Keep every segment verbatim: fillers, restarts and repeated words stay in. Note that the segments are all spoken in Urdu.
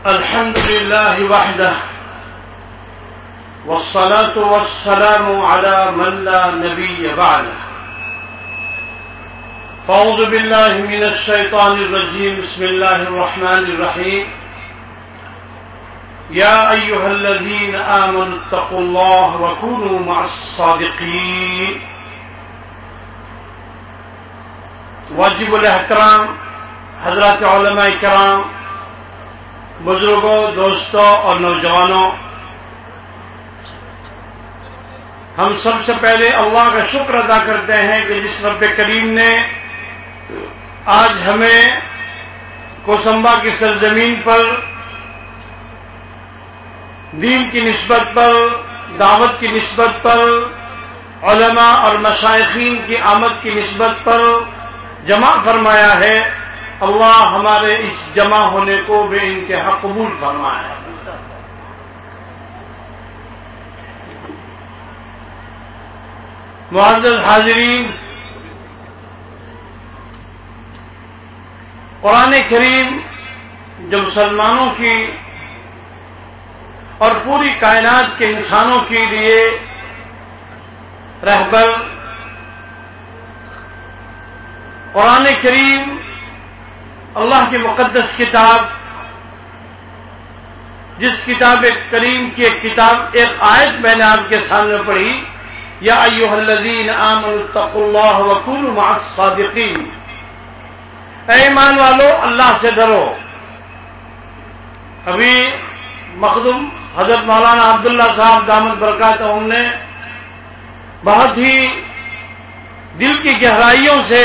الحمد لله وحده والصلاة والسلام على من لا نبي بعده أعوذ بالله من الشيطان الرجيم بسم الله الرحمن الرحيم يا أيها الذين آمنوا اتقوا الله وكونوا مع الصادقين واجب الاحترام حضرات علماء کرام، بزرگوں، دوستوں اور نوجوانوں، ہم سب سے پہلے اللہ کا شکر ادا کرتے ہیں کہ جس رب کریم نے آج ہمیں کوسمبا کی سرزمین پر دین کی نسبت پر، دعوت کی نسبت پر، علماء اور مشائخین کی آمد کی نسبت پر جمع فرمایا ہے، اللہ ہمارے اس جمع ہونے کو بے انتہا قبول فرمائے۔ معزز حاضرین، قرآن کریم جو مسلمانوں کی اور پوری کائنات کے انسانوں کے لیے رہبر، قرآن کریم اللہ کی مقدس کتاب، جس کتاب کریم کی ایک کتاب ایک آیت میں نے آپ کے سامنے پڑھی، یا ایھا الذین آمنوا اتقوا اللہ وکونوا مع الصادقین، اے ایمان والو اللہ سے ڈرو۔ ابھی مخدوم حضرت مولانا عبداللہ صاحب دامت برکاتہم نے بہت ہی دل کی گہرائیوں سے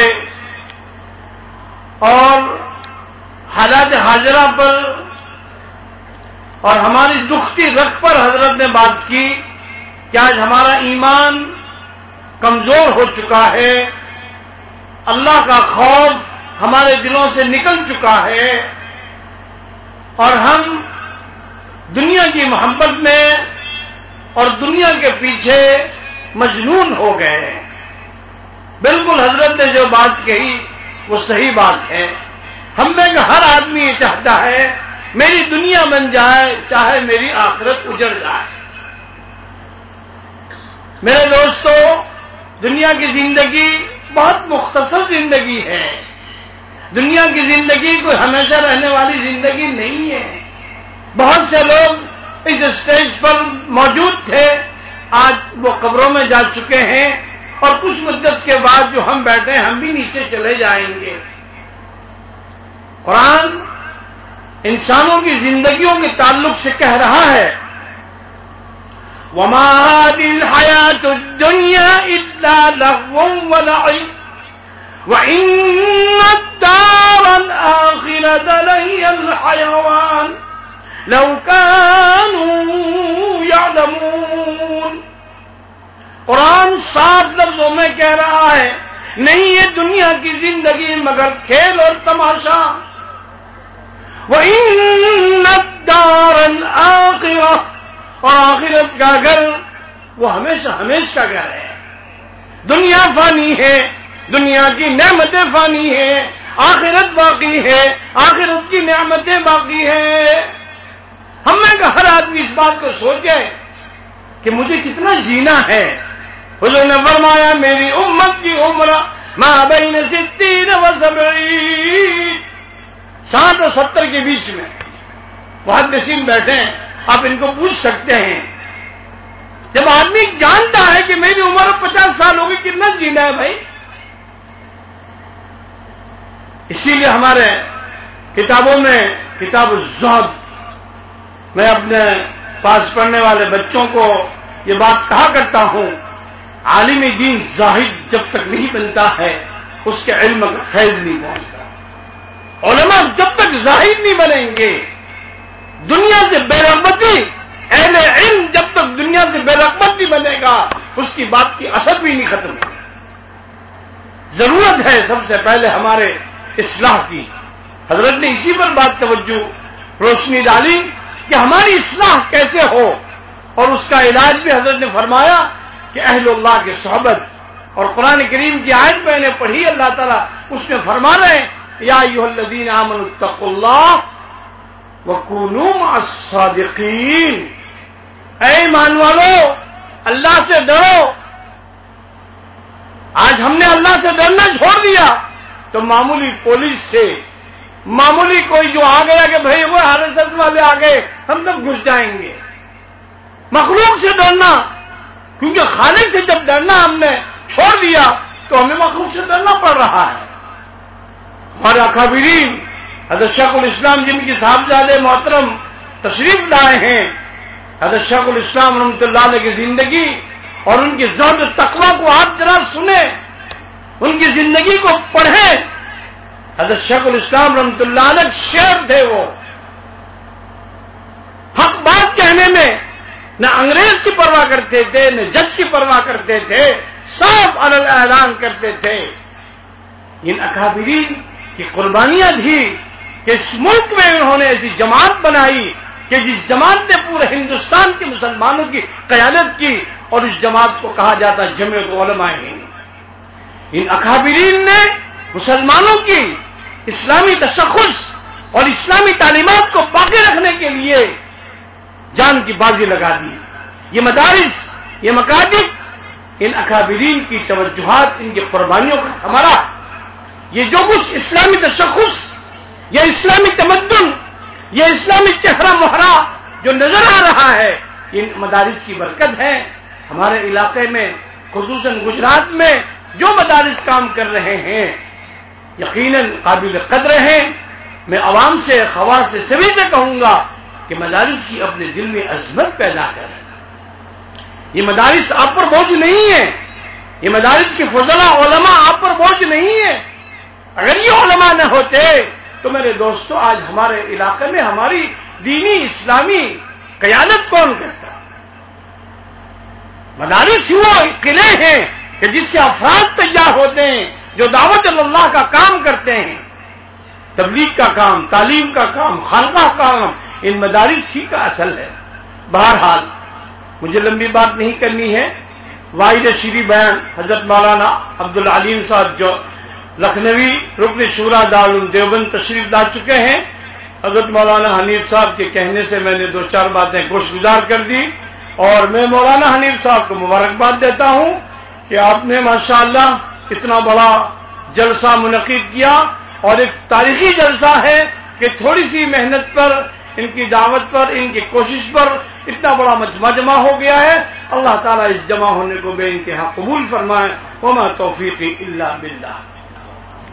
اور حالات حاضرہ پر اور ہماری دکھتی رگ پر حضرت نے بات کی کہ آج ہمارا ایمان کمزور ہو چکا ہے، اللہ کا خوف ہمارے دلوں سے نکل چکا ہے اور ہم دنیا کی محبت میں اور دنیا کے پیچھے مجنون ہو گئے ہیں۔ بالکل حضرت نے جو بات کہی وہ صحیح بات ہے۔ ہم میں کہ ہر آدمی یہ چاہتا ہے میری دنیا بن جائے، چاہے میری آخرت اجڑ جائے۔ میرے دوستو، دنیا کی زندگی بہت مختصر زندگی ہے۔ دنیا کی زندگی کوئی ہمیشہ رہنے والی زندگی نہیں ہے۔ بہت سے لوگ اس اسٹیج پر موجود تھے، آج وہ قبروں میں جا چکے ہیں اور کچھ مدت کے بعد جو ہم بیٹھے ہیں ہم بھی نیچے چلے جائیں گے۔ قرآن انسانوں کی زندگیوں کے تعلق سے کہہ رہا ہے، وَمَا هَٰذِهِ الْحَيَاةُ الدُّنْيَا إِلَّا لَهْوٌ وَلَعِبٌ وَإِنَّ الدَّارَ الْآخِرَةَ لَهِيَ الْحَيَوَانُ لَوْ كَانُوا يَعْلَمُونَ۔ قرآن صاف لفظوں میں کہہ رہا ہے، نہیں یہ دنیا کی زندگی مگر کھیل اور تماشا۔ وَإِنَّ الدَّارَ الْآخِرَةَ، اور آخرت کا گھر وہ ہمیشہ ہمیشہ کا گھر ہے۔ دنیا فانی ہے، دنیا کی نعمتیں فانی ہیں، آخرت باقی ہے، آخرت کی نعمتیں باقی ہیں۔ ہم میں کہ ہر آدمی اس بات کو سوچے کہ مجھے کتنا جینا ہے۔ حضور نے فرمایا میری امت کی عمر ما بین ستین و سبعین، ساٹھ اور ستر کے بیچ میں۔ محدثین بیٹھے ہیں، آپ ان کو پوچھ سکتے ہیں، جب آدمی جانتا ہے کہ میری عمر پچاس سال ہوگی کتنا جینا ہے بھائی؟ اسی لیے ہمارے کتابوں میں کتاب الزہد میں اپنے پاس پڑھنے والے بچوں کو یہ بات کہا کرتا ہوں، عالم دین زاہد جب تک نہیں بنتا ہے اس کے علم کا فیض نہیں پہنچتا۔ علماء جب تک زاہد نہیں بنیں گے، دنیا سے بے رغبتی، اہل علم جب تک دنیا سے بے رغبت نہیں بنے گا اس کی بات کی اثر بھی نہیں ختم ہوگی۔ ضرورت ہے سب سے پہلے ہمارے اصلاح کی۔ حضرت نے اسی پر بات توجہ روشنی ڈالی کہ ہماری اصلاح کیسے ہو، اور اس کا علاج بھی حضرت نے فرمایا کہ اہل اللہ کی صحبت۔ اور قرآن کریم کی آیت میں نے پڑھی، اللہ تعالیٰ اس میں فرما رہے ہیں یا ایھا الذین آمنوا اتقوا اللہ، وَكُونُوا مَعَ الصَّادِقِينَ، اے ایمان والو اللہ سے ڈرو۔ آج ہم نے اللہ سے ڈرنا چھوڑ دیا تو معمولی پولیس سے، معمولی کوئی جو آ گیا کہ بھئی وہ آر ایس ایس والے آ گئے ہم تب گھس جائیں گے۔ مخلوق سے ڈرنا، کیونکہ خالق سے جب ڈرنا ہم نے چھوڑ دیا تو ہمیں مخلوق سے ڈرنا پڑ رہا ہے۔ ہمارے اکابرین حضرت شیخ الاسلام جن کی صاحبزادے محترم تشریف لائے ہیں، حضرت شیخ الاسلام رحمۃ اللہ علیہ کی زندگی اور ان کی زہد و تقویٰ کو آپ ذرا سنیں، ان کی زندگی کو پڑھیں۔ حضرت شیخ الاسلام رحمۃ اللہ علیہ شعر تھے، وہ حق بات کہنے میں نہ انگریز کی پرواہ کرتے تھے نہ جج کی پرواہ کرتے تھے، صاف علی اعلان کرتے تھے۔ ان اکابرین کی قربانیاں تھی کہ اس ملک میں انہوں نے ایسی جماعت بنائی کہ جس جماعت نے پورے ہندوستان کے مسلمانوں کی قیادت کی، اور اس جماعت کو کہا جاتا جمعیت علماء ہند۔ ان اکابرین نے مسلمانوں کی اسلامی تشخص اور اسلامی تعلیمات کو باقی رکھنے کے لیے جان کی بازی لگا دی۔ یہ مدارس، یہ مکاتب، ان اکابرین کی توجہات، ان کی قربانیوں کا ثمرہ، یہ جو کچھ اسلامی تشخص، یہ اسلامی تمدن، یہ اسلامی چہرہ مہرہ جو نظر آ رہا ہے، ان مدارس کی برکت ہے۔ ہمارے علاقے میں خصوصاً گجرات میں جو مدارس کام کر رہے ہیں یقیناً قابل قدر ہیں۔ میں عوام سے، خواص سے، سبھی سے کہوں گا کہ مدارس کی اپنے دل میں عظمت پیدا کریں۔ یہ مدارس آپ پر بوجھ نہیں ہے، یہ مدارس کے فضلاء علماء آپ پر بوجھ نہیں ہے۔ اگر یہ علماء نہ ہوتے تو میرے دوستو آج ہمارے علاقے میں ہماری دینی اسلامی قیادت کون کرتا؟ مدارس وہ قلعے ہیں کہ جس سے افراد تیار ہوتے ہیں جو دعوت اللہ کا کام کرتے ہیں، تبلیغ کا کام، تعلیم کا کام، خانقاہ کا کام، ان مدارس ہی کا اصل ہے۔ بہرحال مجھے لمبی بات نہیں کرنی ہے، واحد شیریں بیان حضرت مولانا عبدالعلیم صاحب جو لکھنوی رکن شورا دارالعلوم دیوبند تشریف لا چکے ہیں، حضرت مولانا حنیف صاحب کے کہنے سے میں نے دو چار باتیں گوش گزار کر دی، اور میں مولانا حنیف صاحب کو مبارکباد دیتا ہوں کہ آپ نے ماشاءاللہ اتنا بڑا جلسہ منعقد کیا، اور ایک تاریخی جلسہ ہے کہ تھوڑی سی محنت پر، ان کی دعوت پر، ان کی کوشش پر اتنا بڑا مجمع جمع ہو گیا ہے۔ اللہ تعالیٰ اس جمع ہونے کو بے انتہا قبول فرمائے۔ وما توفیقی الا باللہ۔